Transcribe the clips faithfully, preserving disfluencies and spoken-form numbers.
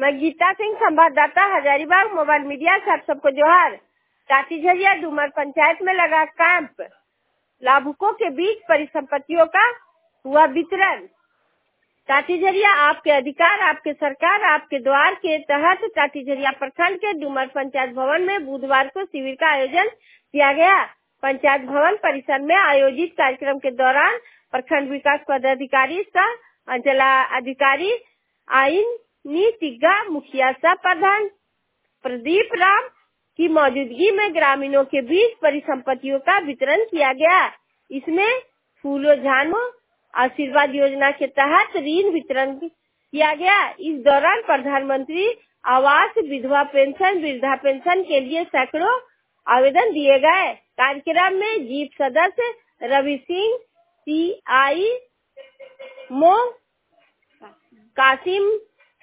मैं गीता सिंह, संवाददाता Hazaribagh, mobile media से आप सबको जोहार। टाटीझरिया डूमर पंचायत में लगा कैंप, लाभुकों के बीच परिसंपत्तियों का हुआ वितरण। टाटीझरिया आपके अधिकार, आपके सरकार, आपके द्वार के तहत टाटीझरिया प्रखंड के डूमर पंचायत भवन में बुधवार को शिविर का आयोजन किया गया। पंचायत भवन परिसर में आयोजित कार्यक्रम के दौरान प्रखंड विकास पदाधिकारी सह अंचल अधिकारी आइन नीतिज्ञ मुखिया सह प्रधान प्रदीप राम की मौजूदगी में ग्रामीणों के बीच परिसंपत्तियों का वितरण किया गया। इसमें फूलों झानो आशीर्वाद योजना के तहत ऋण वितरण किया गया। इस दौरान प्रधानमंत्री आवास, विधवा पेंशन, वृद्धा पेंशन के लिए सैकड़ों आवेदन दिए गए। कार्यक्रम में जीप सदस्य Ravi Singh, C I Mo Kasim,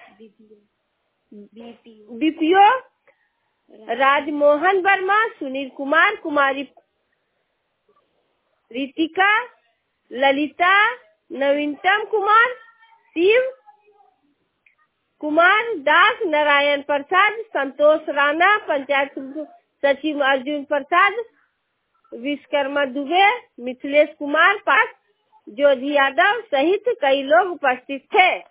BPO Rajmohan Verma, Sunil Kumar, Kumari Ritika, Lalita, नवीनतम कुमार, शिव कुमार दास, नारायण प्रसाद, संतोष राणा, पंचायत सचिव अर्जुन प्रसाद, विश्वकर्मा दुबे, मिथिलेश कुमार पास, जोधी यादव सहित कई लोग उपस्थित थे।